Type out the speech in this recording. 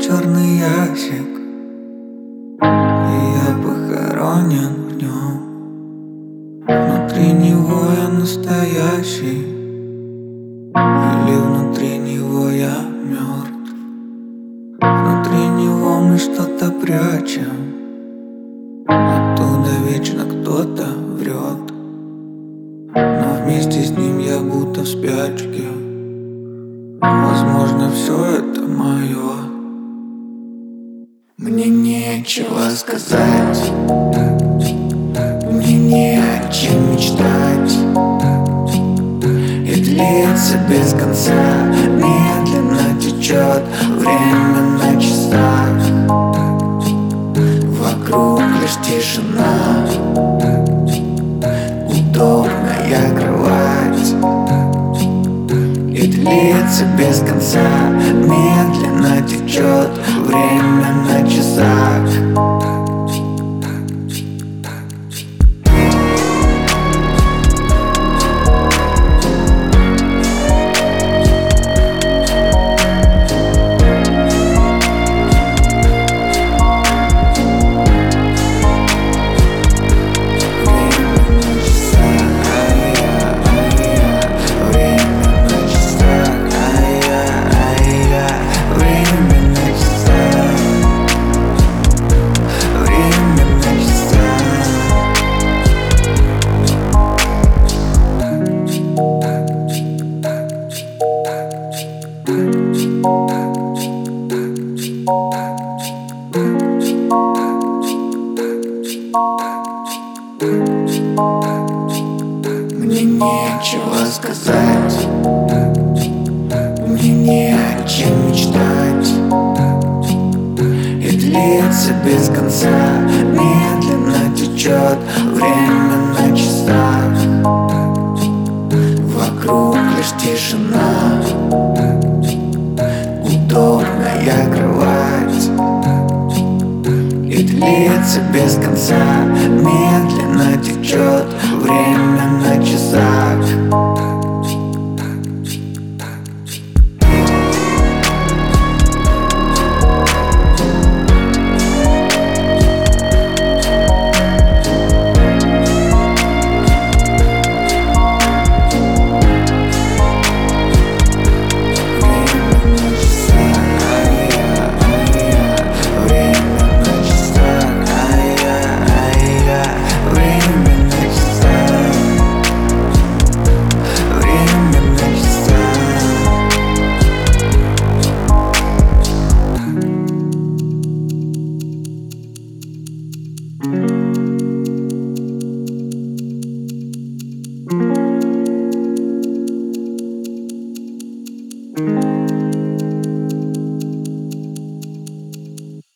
черный ящик, и я похоронен в нем. Внутри него я настоящий, или внутри него я мертв. Внутри него мы что-то прячем, оттуда вечно кто-то врет. Но вместе с ним я будто в спячке. Возможно, все это мое. Мне нечего сказать, мне не о чем мечтать. И длится без конца, медленно течет время на часах. Вокруг лишь тишина, удобная кровать. И длится без конца, медленно течет время на часах. Мне нечего сказать, мне не о чем мечтать. И длится без конца, медленно течет время на часах. Вокруг лишь тишина, удобная кровать. И длится без конца, медленно течет время на часах. Thank